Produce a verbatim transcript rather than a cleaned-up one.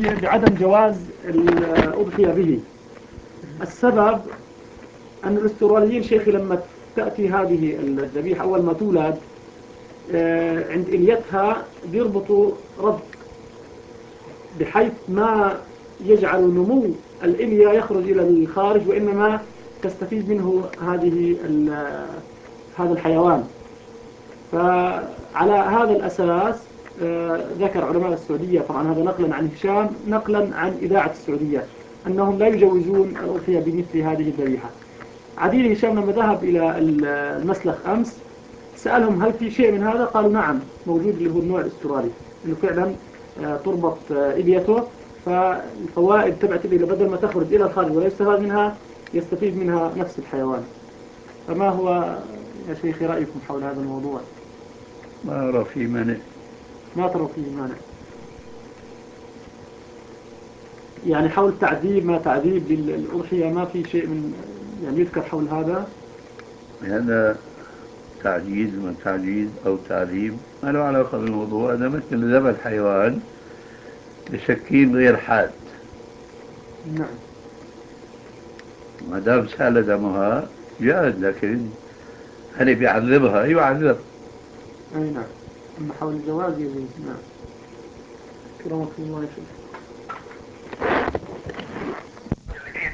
بعدم جواز الأضحية به. السبب أن الأستراليين شيخي لما تأتي هذه الذبيحة أول ما تولد عند إليتها بيربطوا ربط بحيث ما يجعل نمو الإلية يخرج إلى الخارج، وإنما تستفيد منه هذه هذا الحيوان. فعلى هذا الأساس ذكر علماء السعودية، طبعا هذا نقلا عن هشام نقلا عن إذاعة السعودية، أنهم لا يجوزون الأضحية بمثل هذه الذبيحة. عديل هشام لما ذهب إلى المسلخ أمس سألهم هل في شيء من هذا؟ قالوا نعم موجود، اللي هو النوع الأسترالي، إنه فعلا تربط إليته، فالفوائد تبعت الإلية بدل ما تخرج إلى الخارج ولا يستفاد منها يستفيد منها نفس الحيوان. فما هو يا شيخي رأيكم حول هذا الموضوع؟ ما أرى فيه مانع. ما ترى فيه مانع؟ يعني حول تعذيب ما تعذيب للأضحية ما في شيء من يعني يذكر حول هذا؟ هذا تعجيز من تعجيز أو تعذيب ما له علاقة بالموضوع. هذا مثل ذبح الحيوان بسكين غير حاد. نعم. ما دام سال دمها جاءت، لكن هل بيعذبها؟ يعذب. أي نعم. أما حول الجواز يجوز. نعم. كرامة الله يا شيخ.